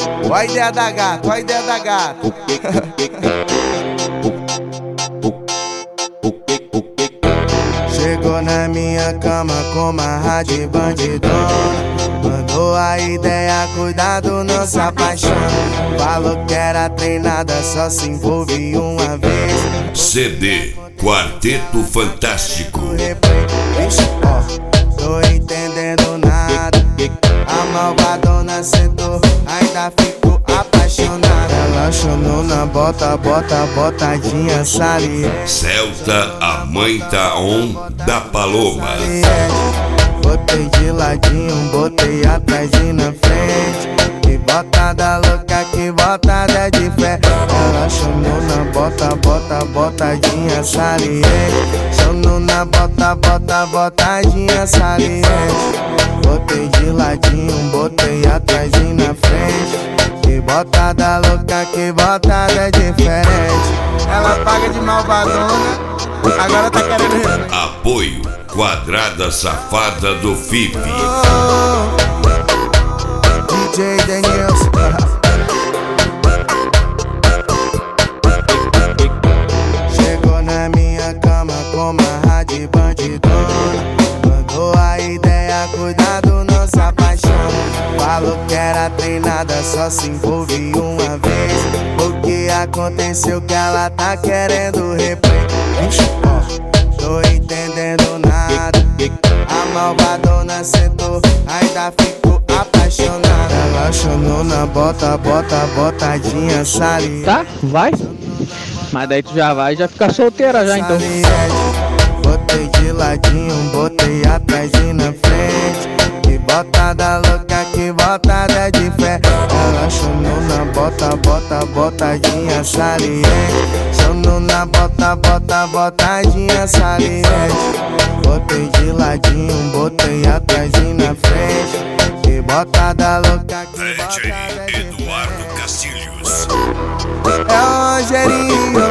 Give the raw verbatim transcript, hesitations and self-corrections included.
Ó a ideia da gata, ó a ideia da gata. Chegou na minha cama com uma rádio bandidona. Mandou a ideia, cuidado, não se apaixona. Falou que era treinada, só se envolve uma vez. C D Quarteto Fantástico. Ixi, ó, tô entendendo nada. A malvadona sentou, ainda ficou apaixonada. Ela chamou na bota, bota, botadinha saliente. Celta, a mãe tá on da Paloma. Botei de ladinho, botei atrás e na frente. Que botada louca, que botada de fé. Ela chamou na bota, bota, botadinha saliente. Chamou na bota, bota, botadinha saliente. Botei de ladinho, botei atrás e na frente. Que botada louca, que botada diferente. Ela paga de malvadona, agora tá querendo resolver. Apoio Quadrada Safada do F I P. Oh, D J Denilson. Chegou na minha cama com uma rádio bandidona. Mandou a ideia, cuidado, não se apaixona. Falou que era treinada, só se envolve uma vez. O que aconteceu que ela tá querendo replay? Ixi, ó, tô entendendo nada. A malvadona sentou, ainda ficou apaixonada. Ela chamou na bota, bota, botadinha saliente. Tá, vai. Mas daí tu já vai, já fica solteira já então. Botei de ladinho, botei atrás e na frente. Que botada louca, que botada de fé. Ela chamou na bota, bota, botadinha saliente. Chamou na bota, bota, botadinha saliente. Botei de ladinho, botei atrás e na frente. Que botada louca, que botada de fé. Eduardo Castilhos. É o Rogerinho.